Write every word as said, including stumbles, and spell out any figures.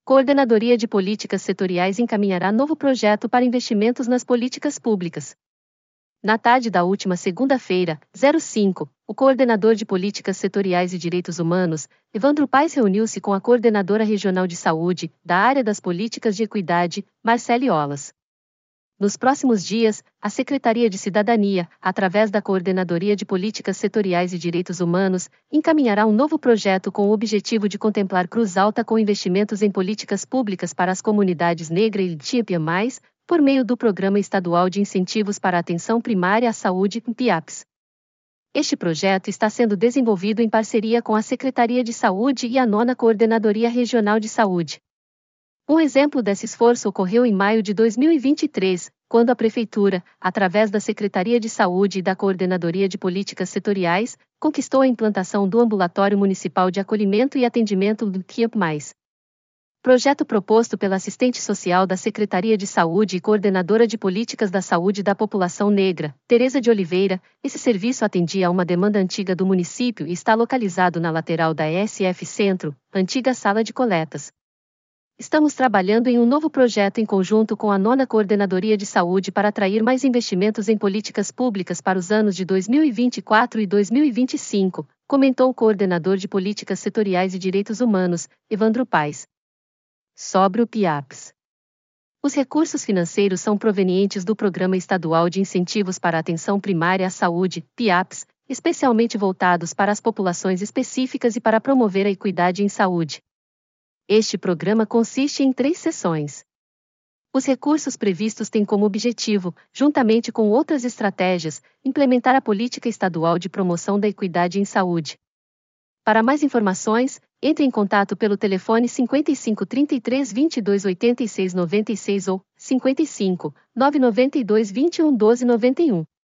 Coordenadoria de Políticas Setoriais encaminhará novo projeto para investimentos nas políticas públicas. Na tarde da última segunda-feira, cinco, o coordenador de Políticas Setoriais e Direitos Humanos, Evandro Paes, reuniu-se com a coordenadora regional de saúde, da área das políticas de equidade, Marcele Olas. Nos próximos dias, a Secretaria de Cidadania, através da Coordenadoria de Políticas Setoriais e Direitos Humanos, encaminhará um novo projeto com o objetivo de contemplar Cruz Alta com investimentos em políticas públicas para as comunidades negra e L G B T mais, por meio do Programa Estadual de Incentivos para a Atenção Primária à Saúde, PIAPS. Este projeto está sendo desenvolvido em parceria com a Secretaria de Saúde e a nona Coordenadoria Regional de Saúde. Um exemplo desse esforço ocorreu em maio de dois mil e vinte e três, quando a Prefeitura, através da Secretaria de Saúde e da Coordenadoria de Políticas Setoriais, conquistou a implantação do Ambulatório Municipal de Acolhimento e Atendimento do Q I A P mais. Projeto proposto pela assistente social da Secretaria de Saúde e coordenadora de Políticas da Saúde da População Negra, Tereza de Oliveira, esse serviço atendia a uma demanda antiga do município e está localizado na lateral da E S F Centro, antiga sala de coletas. Estamos trabalhando em um novo projeto em conjunto com a nona Coordenadoria de Saúde para atrair mais investimentos em políticas públicas para os anos de dois mil e vinte e quatro e dois mil e vinte e cinco, comentou o coordenador de Políticas Setoriais e Direitos Humanos, Evandro Paes. Sobre o PIAPS. Os recursos financeiros são provenientes do Programa Estadual de Incentivos para a Atenção Primária à Saúde, PIAPS, especialmente voltados para as populações específicas e para promover a equidade em saúde. Este programa consiste em três seções. Os recursos previstos têm como objetivo, juntamente com outras estratégias, implementar a política estadual de promoção da equidade em saúde. Para mais informações, entre em contato pelo telefone cinquenta e cinco, trinta e três, vinte e dois, oitenta e seis, noventa e seis ou cinquenta e cinco, nove noventa e dois, vinte e um, doze, noventa e um.